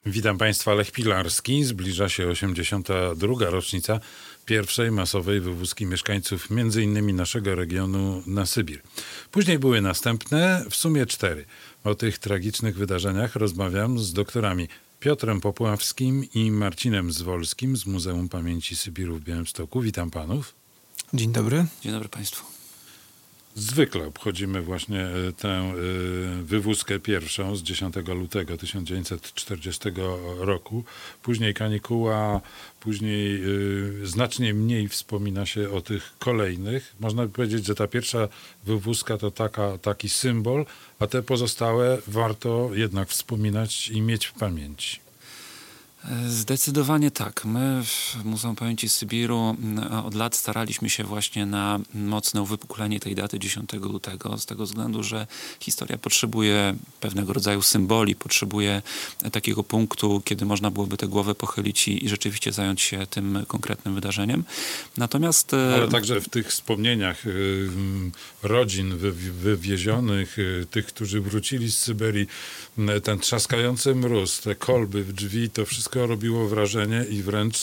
Witam Państwa, Lech Pilarski. Zbliża się 82. rocznica pierwszej masowej wywózki mieszkańców m.in. naszego regionu na Sybir. Później były następne, w sumie 4. O tych tragicznych wydarzeniach rozmawiam z doktorami Piotrem Popławskim i Marcinem Zwolskim z Muzeum Pamięci Sybiru w Białymstoku. Witam panów. Dzień dobry. Dzień dobry Państwu. Zwykle obchodzimy właśnie tę wywózkę pierwszą z 10 lutego 1940 roku. Później kanikuła, później znacznie mniej wspomina się o tych kolejnych. Można by powiedzieć, że ta pierwsza wywózka to taki symbol, a te pozostałe warto jednak wspominać i mieć w pamięci. Zdecydowanie tak. My w Muzeum Pamięci Sybiru od lat staraliśmy się właśnie na mocne uwypuklenie tej daty 10 lutego, z tego względu, że historia potrzebuje pewnego rodzaju symboli, potrzebuje takiego punktu, kiedy można byłoby tę głowę pochylić i rzeczywiście zająć się tym konkretnym wydarzeniem. Natomiast... Ale także w tych wspomnieniach rodzin wywiezionych, tych, którzy wrócili z Syberii, ten trzaskający mróz, te kolby w drzwi, to wszystko robiło wrażenie i wręcz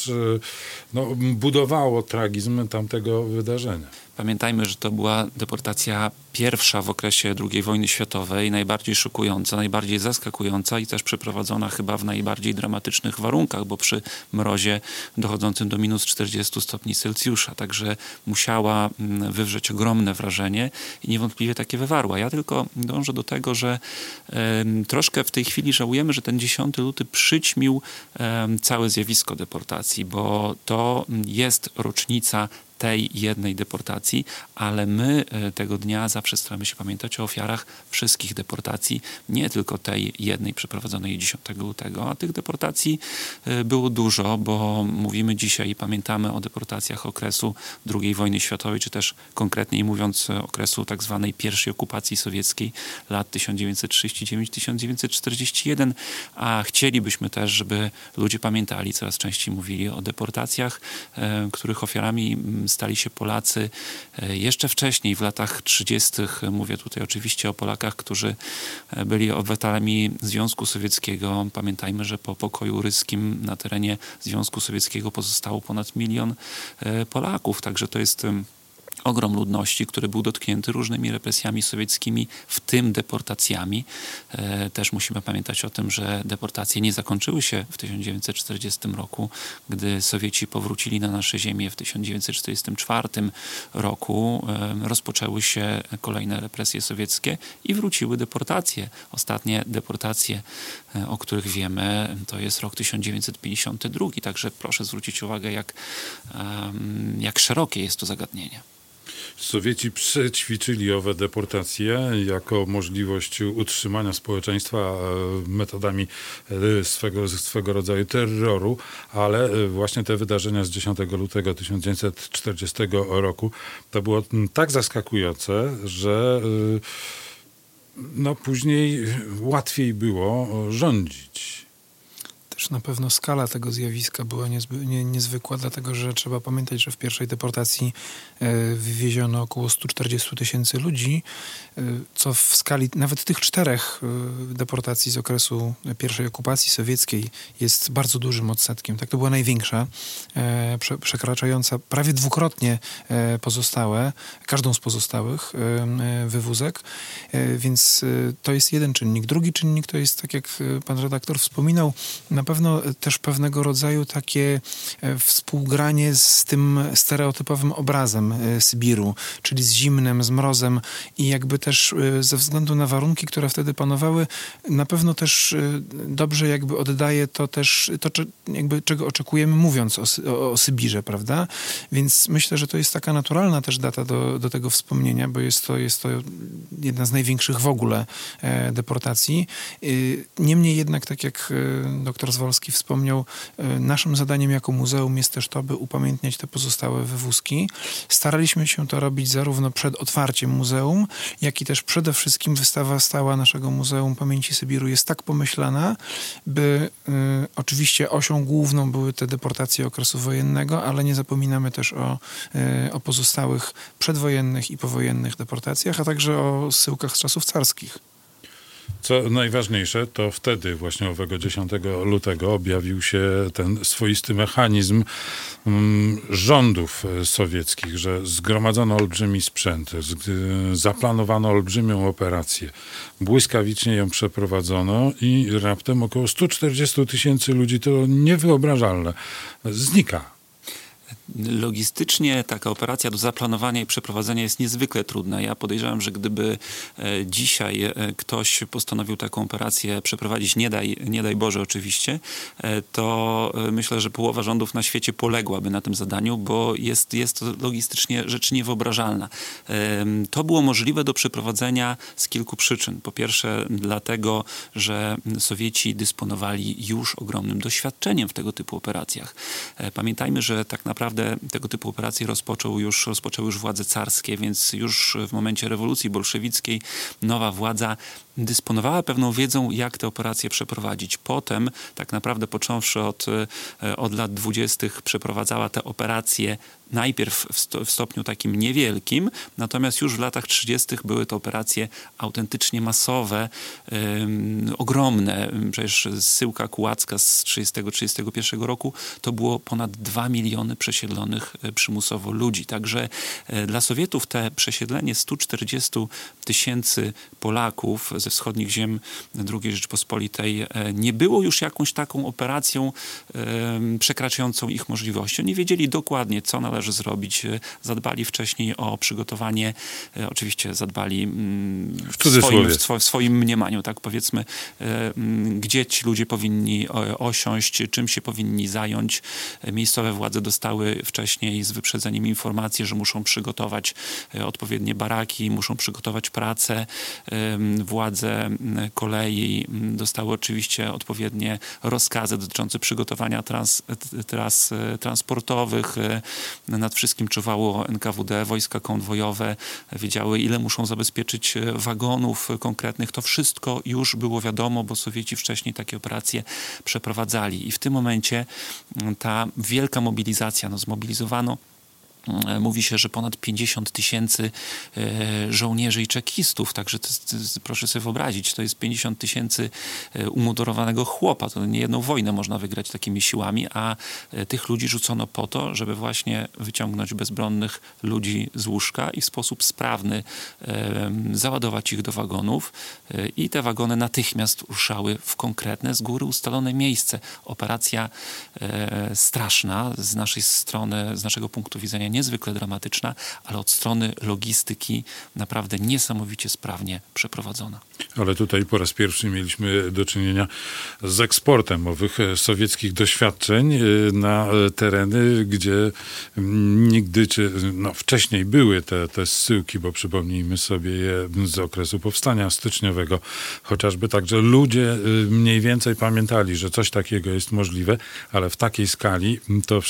budowało tragizm tamtego wydarzenia. Pamiętajmy, że to była deportacja pierwsza w okresie II wojny światowej, najbardziej szokująca, najbardziej zaskakująca i też przeprowadzona chyba w najbardziej dramatycznych warunkach, bo przy mrozie dochodzącym do minus 40 stopni Celsjusza. Także musiała wywrzeć ogromne wrażenie i niewątpliwie takie wywarła. Ja tylko dążę do tego, że troszkę w tej chwili żałujemy, że ten 10 luty przyćmił całe zjawisko deportacji, bo to jest rocznica tej jednej deportacji, ale my tego dnia zawsze staramy się pamiętać o ofiarach wszystkich deportacji, nie tylko tej jednej przeprowadzonej 10 lutego, a tych deportacji było dużo, bo mówimy dzisiaj i pamiętamy o deportacjach okresu II wojny światowej, czy też konkretniej mówiąc okresu tak zwanej pierwszej okupacji sowieckiej lat 1939-1941, a chcielibyśmy też, żeby ludzie pamiętali, coraz częściej mówili o deportacjach, których ofiarami stali się Polacy jeszcze wcześniej, w latach 30. Mówię tutaj oczywiście o Polakach, którzy byli obywatelami Związku Sowieckiego. Pamiętajmy, że po pokoju ryskim na terenie Związku Sowieckiego pozostało ponad 1 milion Polaków. Także to jest ogrom ludności, który był dotknięty różnymi represjami sowieckimi, w tym deportacjami. Też musimy pamiętać o tym, że deportacje nie zakończyły się w 1940 roku, gdy Sowieci powrócili na nasze ziemię w 1944 roku. Rozpoczęły się kolejne represje sowieckie i wróciły deportacje. Ostatnie deportacje, o których wiemy, to jest rok 1952. Także proszę zwrócić uwagę, jak szerokie jest to zagadnienie. Sowieci przećwiczyli owe deportacje jako możliwość utrzymania społeczeństwa metodami swego rodzaju terroru, ale właśnie te wydarzenia z 10 lutego 1940 roku to było tak zaskakujące, że później łatwiej było rządzić. Też na pewno skala tego zjawiska była niezwykła, dlatego że trzeba pamiętać, że w pierwszej deportacji wywieziono około 140 000 ludzi, co w skali nawet tych 4 deportacji z okresu pierwszej okupacji sowieckiej jest bardzo dużym odsetkiem. Tak, to była największa, przekraczająca prawie dwukrotnie każdą z pozostałych wywózek, więc to jest jeden czynnik. Drugi czynnik to jest, tak jak pan redaktor wspominał, na pewno też pewnego rodzaju takie współgranie z tym stereotypowym obrazem Sybiru, czyli z zimnem, z mrozem i jakby też ze względu na warunki, które wtedy panowały, na pewno też dobrze jakby oddaje to też to, jakby czego oczekujemy mówiąc o Sybirze, prawda? Więc myślę, że to jest taka naturalna też data do tego wspomnienia, bo jest to jedna z największych w ogóle deportacji. Niemniej jednak, tak jak doktor Zwolski wspomniał, naszym zadaniem jako muzeum jest też to, by upamiętniać te pozostałe wywózki. Staraliśmy się to robić zarówno przed otwarciem muzeum, jak i też przede wszystkim wystawa stała naszego Muzeum Pamięci Sybiru jest tak pomyślana, by oczywiście osią główną były te deportacje okresu wojennego, ale nie zapominamy też o pozostałych przedwojennych i powojennych deportacjach, a także o zsyłkach z czasów carskich. Co najważniejsze, to wtedy właśnie owego 10 lutego objawił się ten swoisty mechanizm rządów sowieckich, że zgromadzono olbrzymi sprzęt, zaplanowano olbrzymią operację, błyskawicznie ją przeprowadzono i raptem około 140 000 ludzi, to niewyobrażalne, znika. Logistycznie taka operacja do zaplanowania i przeprowadzenia jest niezwykle trudna. Ja podejrzewam, że gdyby dzisiaj ktoś postanowił taką operację przeprowadzić, nie daj Boże oczywiście, to myślę, że połowa rządów na świecie poległaby na tym zadaniu, bo jest to logistycznie rzecz niewyobrażalna. To było możliwe do przeprowadzenia z kilku przyczyn. Po pierwsze dlatego, że Sowieci dysponowali już ogromnym doświadczeniem w tego typu operacjach. Pamiętajmy, że tak naprawdę tego typu operacje rozpoczęły już władze carskie, więc już w momencie rewolucji bolszewickiej nowa władza dysponowała pewną wiedzą, jak te operacje przeprowadzić. Potem, tak naprawdę począwszy od lat 20. przeprowadzała te operacje najpierw w stopniu takim niewielkim, natomiast już w latach 30. były to operacje autentycznie masowe, ogromne. Przecież zsyłka kułacka z 30-31 roku to było ponad 2 miliony przesiedlonych przymusowo ludzi. Także dla Sowietów te przesiedlenie 140 000 Polaków ze wschodnich ziem II Rzeczypospolitej nie było już jakąś taką operacją przekraczającą ich możliwości. Oni wiedzieli dokładnie, co należy zrobić. Zadbali wcześniej o przygotowanie, oczywiście zadbali w swoim mniemaniu, tak powiedzmy, gdzie ci ludzie powinni osiąść, czym się powinni zająć. Miejscowe władze dostały wcześniej z wyprzedzeniem informacje, że muszą przygotować odpowiednie baraki, muszą przygotować pracę. Władze kolei dostały oczywiście odpowiednie rozkazy dotyczące przygotowania tras transportowych. Nad wszystkim czuwało NKWD, wojska konwojowe, wiedziały, ile muszą zabezpieczyć wagonów konkretnych. To wszystko już było wiadomo, bo Sowieci wcześniej takie operacje przeprowadzali. I w tym momencie ta wielka mobilizacja, zmobilizowano, mówi się, że ponad 50 000 żołnierzy i czekistów, także proszę sobie wyobrazić, to jest 50 000 umundurowanego chłopa. To nie jedną wojnę można wygrać takimi siłami, a tych ludzi rzucono po to, żeby właśnie wyciągnąć bezbronnych ludzi z łóżka i w sposób sprawny załadować ich do wagonów i te wagony natychmiast ruszały w konkretne, z góry ustalone miejsce. Operacja straszna z naszej strony, z naszego punktu widzenia niezwykle dramatyczna, ale od strony logistyki naprawdę niesamowicie sprawnie przeprowadzona. Ale tutaj po raz pierwszy mieliśmy do czynienia z eksportem owych sowieckich doświadczeń na tereny, gdzie nigdy, wcześniej były te zsyłki, bo przypomnijmy sobie je z okresu powstania styczniowego, chociażby tak, że ludzie mniej więcej pamiętali, że coś takiego jest możliwe, ale w takiej skali to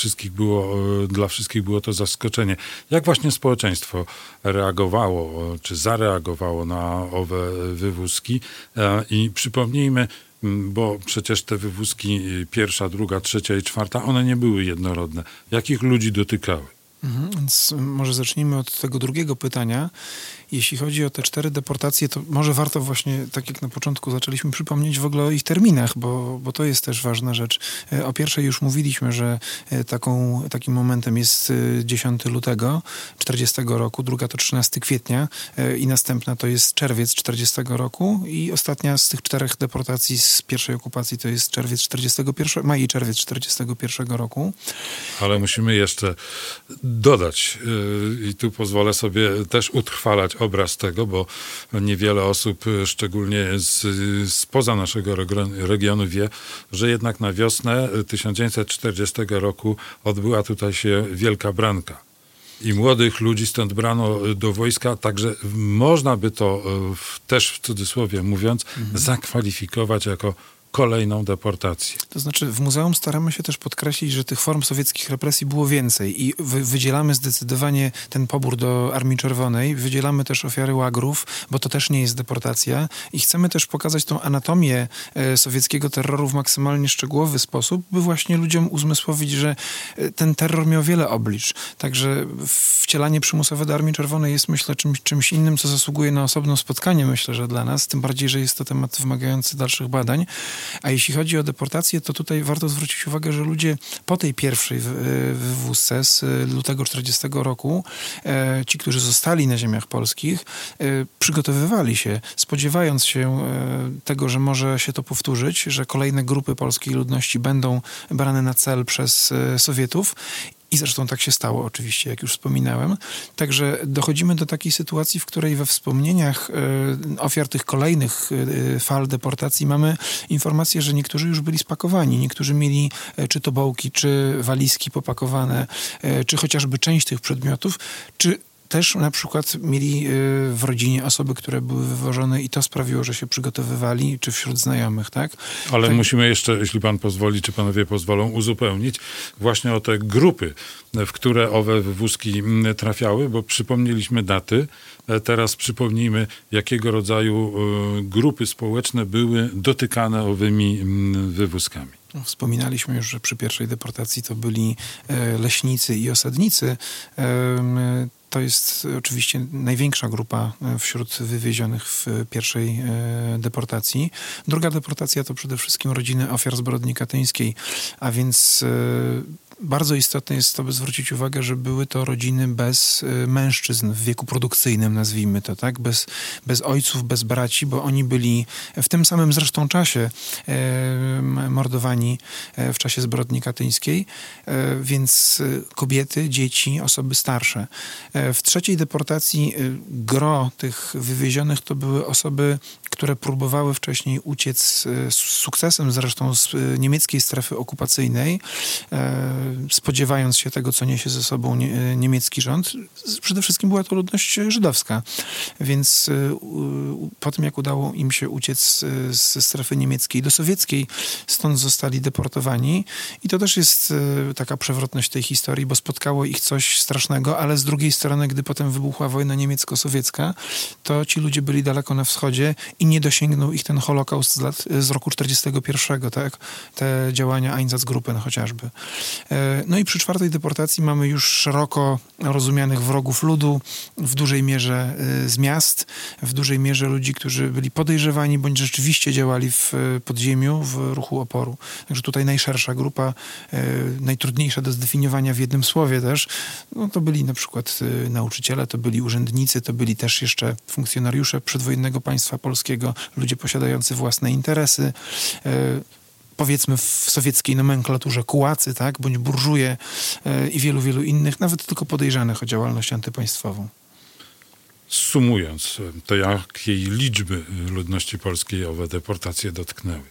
dla wszystkich było to zaskoczenie. Jak właśnie społeczeństwo reagowało, czy zareagowało na owe wywózki? I przypomnijmy, bo przecież te wywózki 1., 2., 3. i 4, one nie były jednorodne. Jakich ludzi dotykały? Więc może zacznijmy od tego drugiego pytania. Jeśli chodzi o te 4 deportacje, to może warto właśnie, tak jak na początku zaczęliśmy, przypomnieć w ogóle o ich terminach, bo to jest też ważna rzecz. O pierwszej już mówiliśmy, że takim momentem jest 10 lutego 40 roku, druga to 13 kwietnia i następna to jest czerwiec 40 roku i ostatnia z tych 4 deportacji z pierwszej okupacji to jest maj i czerwiec 41 roku. Ale musimy jeszcze dodać i tu pozwolę sobie też utrwalać obraz tego, bo niewiele osób, szczególnie spoza naszego regionu wie, że jednak na wiosnę 1940 roku odbyła tutaj się Wielka Branka. I młodych ludzi stąd brano do wojska, także można by to też w cudzysłowie mówiąc zakwalifikować jako kolejną deportację. To znaczy w muzeum staramy się też podkreślić, że tych form sowieckich represji było więcej i wydzielamy zdecydowanie ten pobór do Armii Czerwonej, wydzielamy też ofiary łagrów, bo to też nie jest deportacja i chcemy też pokazać tą anatomię sowieckiego terroru w maksymalnie szczegółowy sposób, by właśnie ludziom uzmysłowić, że ten terror miał wiele oblicz. Także wcielanie przymusowe do Armii Czerwonej jest, myślę, czymś innym, co zasługuje na osobne spotkanie, myślę, że dla nas, tym bardziej, że jest to temat wymagający dalszych badań. A jeśli chodzi o deportację, to tutaj warto zwrócić uwagę, że ludzie po tej pierwszej wywózce z lutego 40 roku, ci, którzy zostali na ziemiach polskich, przygotowywali się, spodziewając się tego, że może się to powtórzyć, że kolejne grupy polskiej ludności będą brane na cel przez Sowietów. I zresztą tak się stało oczywiście, jak już wspominałem. Także dochodzimy do takiej sytuacji, w której we wspomnieniach ofiar tych kolejnych fal deportacji mamy informację, że niektórzy już byli spakowani. Niektórzy mieli czy tobołki, czy walizki popakowane, czy chociażby część tych przedmiotów, czy też na przykład mieli w rodzinie osoby, które były wywożone i to sprawiło, że się przygotowywali, czy wśród znajomych, tak? Ale tak. musimy jeszcze, jeśli pan pozwoli, czy panowie pozwolą, uzupełnić właśnie o te grupy, w które owe wywózki trafiały, bo przypomnieliśmy daty. Teraz przypomnijmy, jakiego rodzaju grupy społeczne były dotykane owymi wywózkami. Wspominaliśmy już, że przy pierwszej deportacji to byli leśnicy i osadnicy. To jest oczywiście największa grupa wśród wywiezionych w pierwszej deportacji. Druga deportacja to przede wszystkim rodziny ofiar zbrodni katyńskiej, a więc bardzo istotne jest to, by zwrócić uwagę, że były to rodziny bez mężczyzn w wieku produkcyjnym, nazwijmy to, tak? Bez ojców, bez braci, bo oni byli w tym samym zresztą czasie mordowani w czasie zbrodni katyńskiej, więc kobiety, dzieci, osoby starsze. W trzeciej deportacji gro tych wywiezionych to były osoby, które próbowały wcześniej uciec z sukcesem zresztą z niemieckiej strefy okupacyjnej, spodziewając się tego, co niesie ze sobą niemiecki rząd. Przede wszystkim była to ludność żydowska, więc po tym, jak udało im się uciec ze strefy niemieckiej do sowieckiej, stąd zostali deportowani i to też jest taka przewrotność tej historii, bo spotkało ich coś strasznego, ale z drugiej strony, gdy potem wybuchła wojna niemiecko-sowiecka, to ci ludzie byli daleko na wschodzie i nie dosięgnął ich ten Holokaust z roku 41, tak? Te działania Einsatzgruppen chociażby. No i przy czwartej deportacji mamy już szeroko rozumianych wrogów ludu, w dużej mierze z miast, w dużej mierze ludzi, którzy byli podejrzewani, bądź rzeczywiście działali w podziemiu, w ruchu oporu. Także tutaj najszersza grupa, najtrudniejsza do zdefiniowania w jednym słowie też, no to byli na przykład nauczyciele, to byli urzędnicy, to byli też jeszcze funkcjonariusze przedwojennego państwa polskiego, ludzie posiadający własne interesy, powiedzmy w sowieckiej nomenklaturze kułacy, tak, bądź burżuje i wielu, wielu innych, nawet tylko podejrzanych o działalność antypaństwową. Sumując, to jakiej liczby ludności polskiej owe deportacje dotknęły?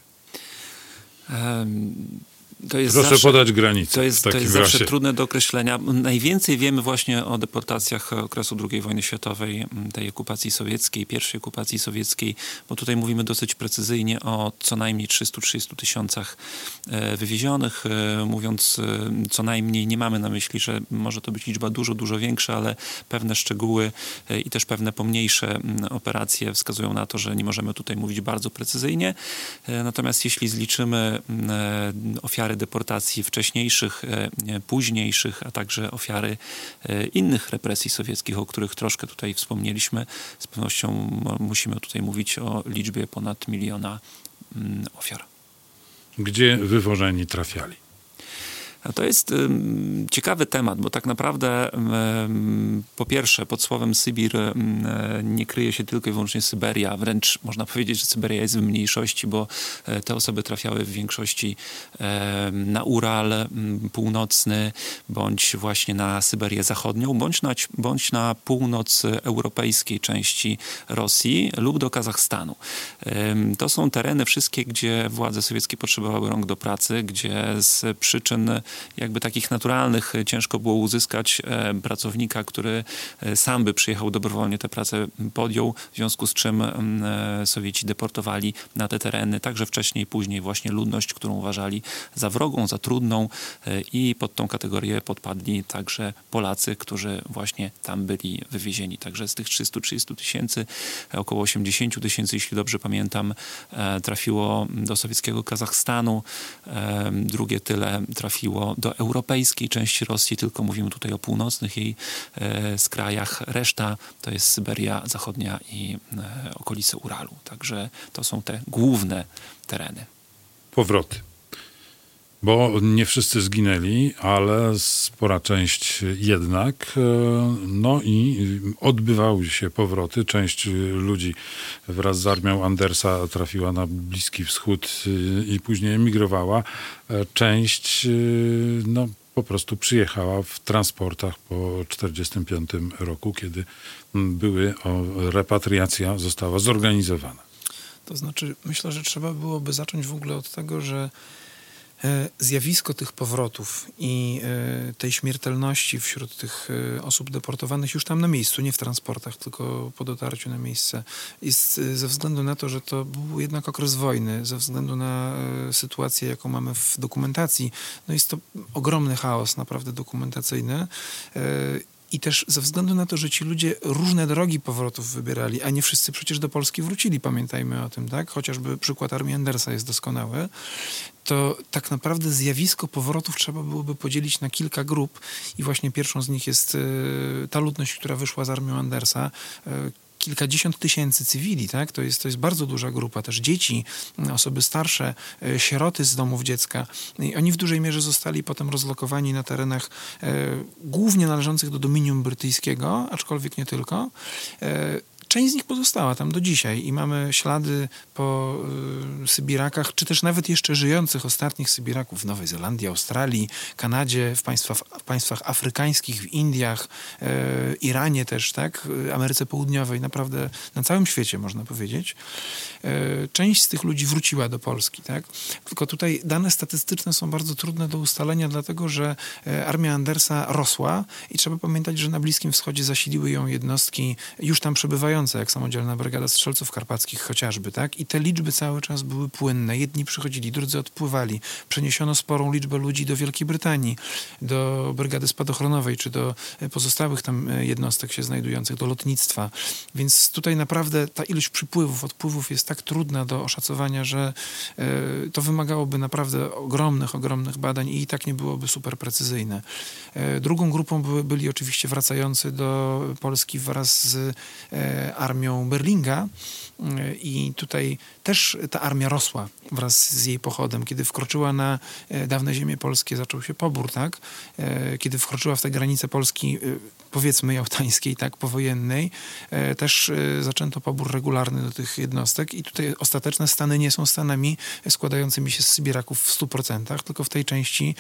Proszę podać granicę. To jest zawsze trudne do określenia. Najwięcej wiemy właśnie o deportacjach okresu II wojny światowej, tej okupacji sowieckiej, pierwszej okupacji sowieckiej, bo tutaj mówimy dosyć precyzyjnie o co najmniej 330 tysiącach wywiezionych. Mówiąc co najmniej, nie mamy na myśli, że może to być liczba dużo, dużo większa, ale pewne szczegóły i też pewne pomniejsze operacje wskazują na to, że nie możemy tutaj mówić bardzo precyzyjnie. Natomiast jeśli zliczymy ofiary deportacji wcześniejszych, późniejszych, a także ofiary innych represji sowieckich, o których troszkę tutaj wspomnieliśmy, z pewnością musimy tutaj mówić o liczbie ponad 1 miliona ofiar. Gdzie wywożeni trafiali? A to jest ciekawy temat, bo tak naprawdę po pierwsze pod słowem Sybir nie kryje się tylko i wyłącznie Syberia, wręcz można powiedzieć, że Syberia jest w mniejszości, bo te osoby trafiały w większości na Ural północny, bądź właśnie na Syberię zachodnią, bądź na północ europejskiej części Rosji lub do Kazachstanu. To są tereny wszystkie, gdzie władze sowieckie potrzebowały rąk do pracy, gdzie z przyczyn jakby takich naturalnych ciężko było uzyskać pracownika, który sam by przyjechał dobrowolnie tę pracę podjął, w związku z czym Sowieci deportowali na te tereny, także wcześniej, później właśnie ludność, którą uważali za wrogą, za trudną i pod tą kategorię podpadli także Polacy, którzy właśnie tam byli wywiezieni. Także z tych 330 tysięcy, około 80 tysięcy, jeśli dobrze pamiętam, trafiło do sowieckiego Kazachstanu, drugie tyle trafiło do europejskiej części Rosji, tylko mówimy tutaj o północnych jej skrajach. Reszta to jest Syberia Zachodnia i okolice Uralu. Także to są te główne tereny. Powroty. Bo nie wszyscy zginęli, ale spora część jednak. No i odbywały się powroty. Część ludzi wraz z armią Andersa trafiła na Bliski Wschód i później emigrowała. Część no, po prostu przyjechała w transportach po 1945 roku, kiedy repatriacja została zorganizowana. To znaczy, myślę, że trzeba byłoby zacząć w ogóle od tego, że zjawisko tych powrotów i tej śmiertelności wśród tych osób deportowanych już tam na miejscu, nie w transportach, tylko po dotarciu na miejsce, jest ze względu na to, że to był jednak okres wojny, ze względu na sytuację, jaką mamy w dokumentacji. No jest to ogromny chaos naprawdę dokumentacyjny. I też ze względu na to, że ci ludzie różne drogi powrotów wybierali, a nie wszyscy przecież do Polski wrócili, pamiętajmy o tym, tak? Chociażby przykład armii Andersa jest doskonały, to tak naprawdę zjawisko powrotów trzeba byłoby podzielić na kilka grup i właśnie pierwszą z nich jest ta ludność, która wyszła z armią Andersa. Kilkadziesiąt tysięcy cywili, tak? To jest bardzo duża grupa. Też dzieci, osoby starsze, sieroty z domów dziecka. I oni w dużej mierze zostali potem rozlokowani na terenach głównie należących do dominium brytyjskiego, aczkolwiek nie tylko. Część z nich pozostała tam do dzisiaj i mamy ślady po Sybirakach, czy też nawet jeszcze żyjących ostatnich Sybiraków w Nowej Zelandii, Australii, Kanadzie, w państwach afrykańskich, w Indiach, Iranie też, tak, Ameryce Południowej, naprawdę na całym świecie można powiedzieć. Część z tych ludzi wróciła do Polski, tak? Tylko tutaj dane statystyczne są bardzo trudne do ustalenia, dlatego że armia Andersa rosła i trzeba pamiętać, że na Bliskim Wschodzie zasiliły ją jednostki już tam przebywające, jak samodzielna brygada strzelców karpackich chociażby, tak? I te liczby cały czas były płynne. Jedni przychodzili, drudzy odpływali. Przeniesiono sporą liczbę ludzi do Wielkiej Brytanii, do brygady spadochronowej, czy do pozostałych tam jednostek się znajdujących, do lotnictwa. Więc tutaj naprawdę ta ilość przypływów, odpływów jest tak trudna do oszacowania, że to wymagałoby naprawdę ogromnych badań i tak nie byłoby super precyzyjne. Drugą grupą byli oczywiście wracający do Polski wraz z armią Berlinga i tutaj też ta armia rosła wraz z jej pochodem. Kiedy wkroczyła na dawne ziemie polskie, zaczął się pobór, tak? Kiedy wkroczyła w te granice Polski, powiedzmy jałtańskiej, tak, powojennej, też zaczęto pobór regularny do tych jednostek i tutaj ostateczne stany nie są stanami składającymi się z Sybiraków w 100%, tylko w tej części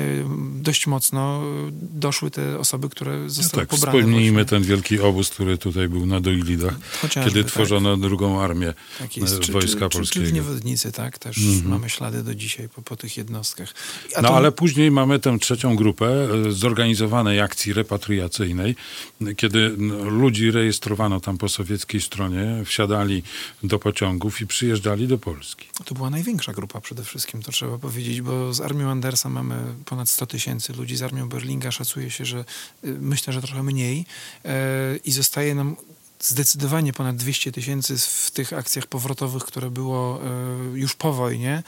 dość mocno doszły te osoby, które zostały pobrane. Wspomnijmy ten wielki obóz, który tutaj był na Doilidach, kiedy tworzono drugą armię Wojska Polskiego. Czy w Niewodnicy, tak, też mamy ślady do dzisiaj po tych jednostkach. Ale później mamy tę trzecią grupę zorganizowanej akcji repatriacyjnej, kiedy ludzi rejestrowano tam po sowieckiej stronie, wsiadali do pociągów i przyjeżdżali do Polski. To była największa grupa przede wszystkim, to trzeba powiedzieć, bo z armią Andersa mamy ponad 100 tysięcy ludzi, z armią Berlinga szacuje się, że myślę, że trochę mniej i zostaje nam zdecydowanie ponad 200 tysięcy w tych akcjach powrotowych, które było już po wojnie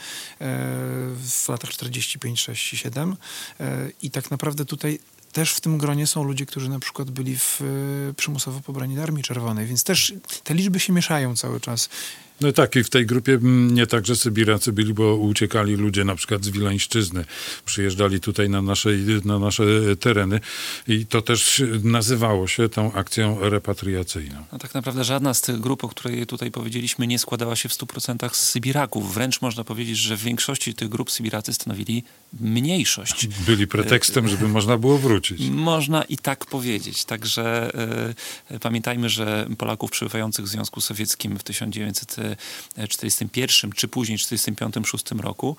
w latach 45, 6 i 7 i tak naprawdę tutaj też w tym gronie są ludzie, którzy na przykład byli przymusowo pobrani do Armii Czerwonej, więc też te liczby się mieszają cały czas. No tak, i w tej grupie nie tak, że Sybiracy byli, bo uciekali ludzie na przykład z Wileńszczyzny. Przyjeżdżali tutaj na nasze tereny i to też nazywało się tą akcją repatriacyjną. No tak naprawdę żadna z tych grup, o której tutaj powiedzieliśmy, nie składała się w 100% z Sybiraków. Wręcz można powiedzieć, że w większości tych grup Sybiracy stanowili mniejszość. Byli pretekstem, żeby można było wrócić. Można i tak powiedzieć. Także pamiętajmy, że Polaków przebywających w Związku Sowieckim w 1945 1941 czy później 1945-1946 roku,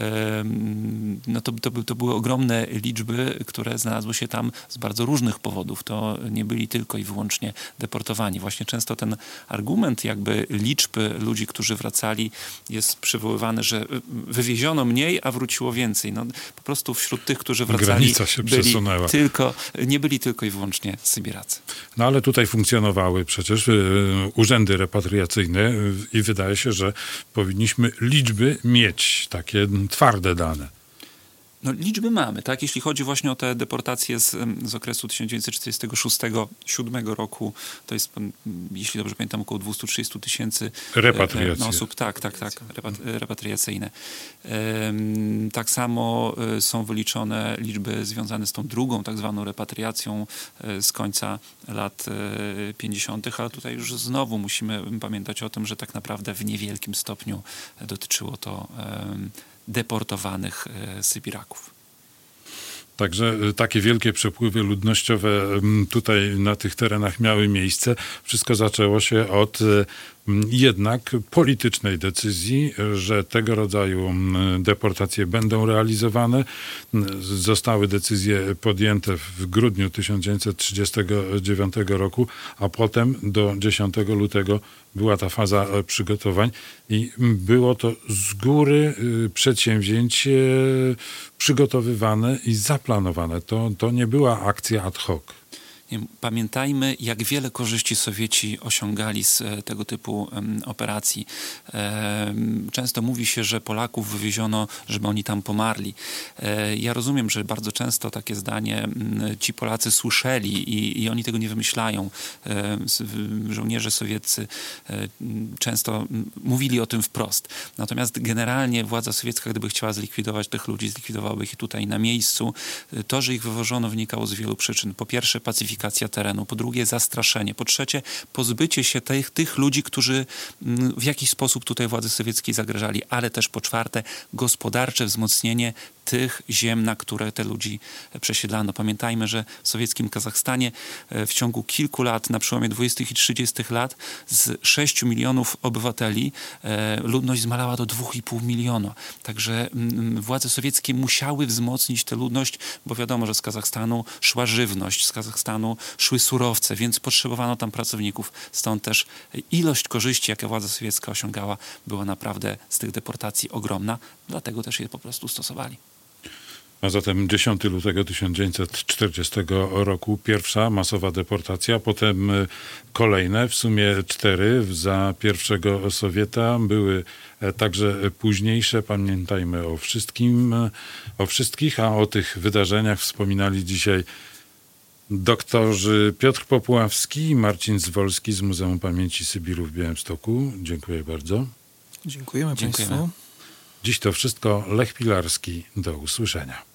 no to były ogromne liczby, które znalazły się tam z bardzo różnych powodów. To nie byli tylko i wyłącznie deportowani. Właśnie często ten argument jakby liczby ludzi, którzy wracali, jest przywoływany, że wywieziono mniej, a wróciło więcej. No, po prostu wśród tych, którzy wracali, granica się przesunęła. nie byli tylko i wyłącznie Sybiracy. No ale tutaj funkcjonowały przecież urzędy repatriacyjne i wydaje się, że powinniśmy liczby mieć, takie twarde dane. No, liczby mamy, tak? Jeśli chodzi właśnie o te deportacje z okresu 1946-1947 roku, to jest, jeśli dobrze pamiętam, około 230 tysięcy osób. Tak, repatriacyjne. Tak samo są wyliczone liczby związane z tą drugą tak zwaną repatriacją z końca lat 50., ale tutaj już znowu musimy pamiętać o tym, że tak naprawdę w niewielkim stopniu dotyczyło to deportowanych Sybiraków. Także takie wielkie przepływy ludnościowe tutaj na tych terenach miały miejsce. Wszystko zaczęło się od jednak politycznej decyzji, że tego rodzaju deportacje będą realizowane. Zostały decyzje podjęte w grudniu 1939 roku, a potem do 10 lutego była ta faza przygotowań i było to z góry przedsięwzięcie przygotowywane i zaplanowane. To nie była akcja ad hoc. Pamiętajmy, jak wiele korzyści Sowieci osiągali z tego typu operacji. Często mówi się, że Polaków wywieziono, żeby oni tam pomarli. Ja rozumiem, że bardzo często takie zdanie ci Polacy słyszeli i oni tego nie wymyślają. Żołnierze sowieccy często mówili o tym wprost. Natomiast generalnie władza sowiecka, gdyby chciała zlikwidować tych ludzi, zlikwidowałaby ich tutaj na miejscu. To, że ich wywożono, wynikało z wielu przyczyn. Po pierwsze, pacyfikacja terenu, po drugie zastraszenie, po trzecie pozbycie się tych ludzi, którzy w jakiś sposób tutaj władzy sowieckiej zagrażali, ale też po czwarte gospodarcze wzmocnienie tych ziem, na które te ludzi przesiedlano. Pamiętajmy, że w sowieckim Kazachstanie w ciągu kilku lat, na przełomie 20. i 30. lat z 6 milionów obywateli ludność zmalała do 2,5 miliona. Także władze sowieckie musiały wzmocnić tę ludność, bo wiadomo, że z Kazachstanu szła żywność, z Kazachstanu szły surowce, więc potrzebowano tam pracowników. Stąd też ilość korzyści, jakie władza sowiecka osiągała, była naprawdę z tych deportacji ogromna. Dlatego też je po prostu stosowali. A zatem 10 lutego 1940 roku pierwsza masowa deportacja, potem kolejne, w sumie 4 za pierwszego Sowieta. Były także późniejsze. Pamiętajmy o wszystkich, a o tych wydarzeniach wspominali dzisiaj doktorzy Piotr Popławski i Marcin Zwolski z Muzeum Pamięci Sybiru w Białymstoku. Dziękuję bardzo. Dziękujemy Państwu. Dziś to wszystko. Lech Pilarski. Do usłyszenia.